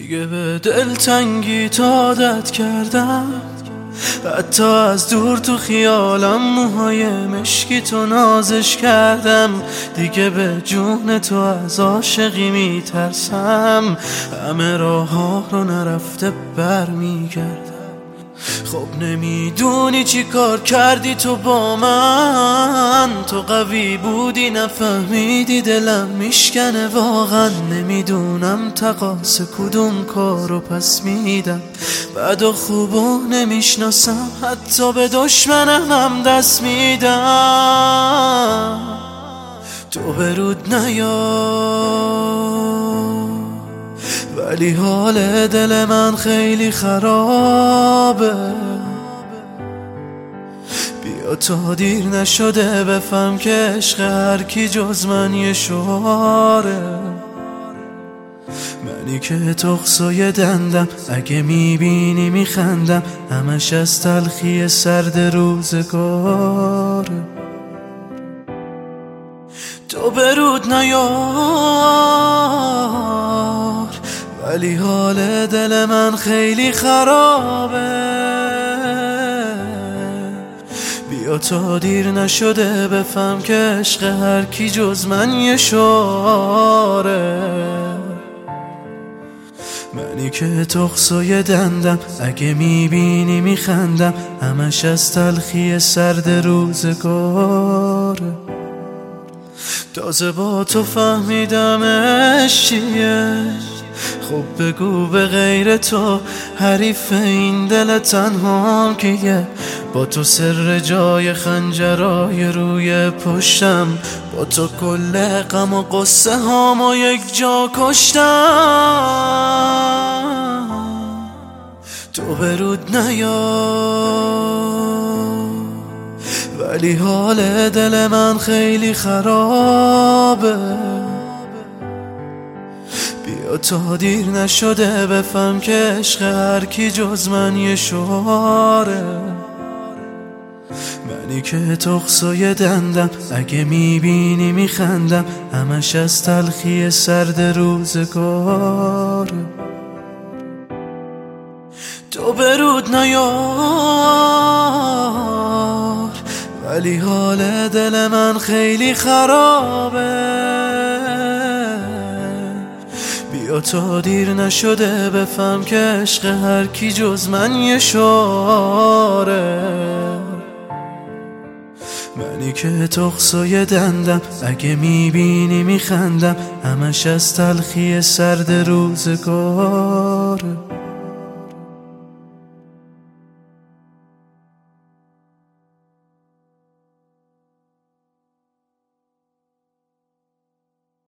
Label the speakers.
Speaker 1: دیگه به دلتنگی عادت کردم، حتی از دور تو خیالم موهای مشکی تو نازش کردم. دیگه به جون تو از عاشقی میترسم، همه راه ها رو نرفته برمیگردم. خب نمیدونی چی کار کردی تو با من، تو قوی بودی نفهمیدی دلم میشکنه واقعا. نمیدونم تقاص کدوم کارو پس میدم، بد و خوبو نمیشناسم، حتی به دشمنم هم دست میدم. تو برود نیار، ولی حال دل من خیلی خرابه. بیا تا دیر نشده بفهم که عشق هر کی جز من یه شعاره. منی که تقصای دندم، اگه میبینی میخندم، همش از تلخی سرد روزگاره. تو برود نیار، ولی حال دل من خیلی خرابه. بیا تا دیر نشده بفهم که عشق هر کی جز من یه شعاره. منی که تقصای دندم، اگه میبینی میخندم، همش از تلخی سرد روزگاره. تازه با تو فهمیدم عشق چیه، خب بگو به غیر تو حریف این دل تنها کیه. با تو سر جای خنجرای روی پشتم، با تو کل غم و قصه هامو یک جا کشتم. تو برود نیار، ولی حال دل من خیلی خرابه. بیا تا دیر نشده بفهم که عشق هر کی جز من یه شعاره. منی که تقصای دندم، اگه میبینی میخندم، همش از تلخی سرد روزگاره. تو برود نیار، ولی حال دل من خیلی خرابه. بیا تا دیر نشده بفهم که عشق هر کی جز من یه شعاره. منی که تقصای دندم، اگه میبینی میخندم، همش از تلخی سرد روزگاره.